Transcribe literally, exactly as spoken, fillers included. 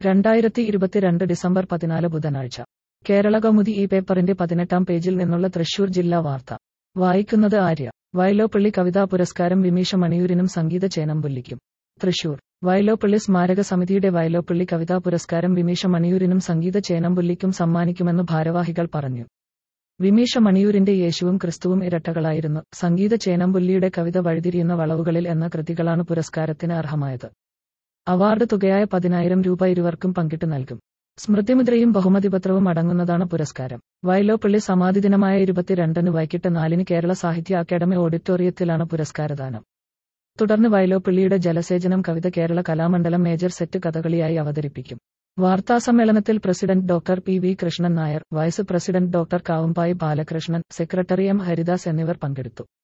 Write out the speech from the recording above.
രണ്ടായിരത്തി ഇരുപത്തിരണ്ട് ഡിസംബർ പതിനാല് ബുധനാഴ്ച കേരളകൗമുദി ഈ പേപ്പറിന്റെ പതിനെട്ടാം പേജിൽ നിന്നുള്ള തൃശൂർ ജില്ലാ വാർത്ത വായിക്കുന്നത് ആര്യ. വയലോപ്പള്ളി കവിതാ പുരസ്കാരം വിമീഷ മണിയൂരിനും സംഗീത ചേനമ്പുല്ലിക്കും. തൃശൂർ വയലോപ്പള്ളി സ്മാരക സമിതിയുടെ വയലോപ്പള്ളി കവിതാ പുരസ്കാരം വിമീഷ മണിയൂരിനും സംഗീത ചേനമ്പുല്ലിക്കും സമ്മാനിക്കുമെന്ന് ഭാരവാഹികൾ പറഞ്ഞു. വിമീഷ മണിയൂരിന്റെ യേശുവും ക്രിസ്തുവും ഇരട്ടകളായിരുന്നു, സംഗീത ചേനമ്പുല്ലിയുടെ കവിത വഴിതിരിയുന്ന വളവുകളിൽ എന്ന കൃതികളാണ് പുരസ്കാരത്തിന് അർഹമായത്. അവാർഡ് തുകയായ പതിനായിരം രൂപ ഇരുവർക്കും പങ്കിട്ട് നൽകും. സ്മൃതിമുദ്രയും ബഹുമതിപത്രവും അടങ്ങുന്നതാണ് പുരസ്കാരം. വയലോപ്പള്ളി സമാധി ദിനമായ ഇരുപത്തിരണ്ടിന് വൈകിട്ട് നാലിന് കേരള സാഹിത്യ അക്കാദമി ഓഡിറ്റോറിയത്തിലാണ് പുരസ്കാരദാനം. തുടർന്ന് വയലോപ്പള്ളിയുടെ ജലസേചനം കവിത കേരള കലാമണ്ഡലം മേജർ സെറ്റ് കഥകളിയായി അവതരിപ്പിക്കും. വാർത്താസമ്മേളനത്തിൽ president doctor P V Krishnan Nair, vice president doctor Kavumbayi Balakrishnan, secretary M Haridas എന്നിവർ പങ്കെടുത്തു.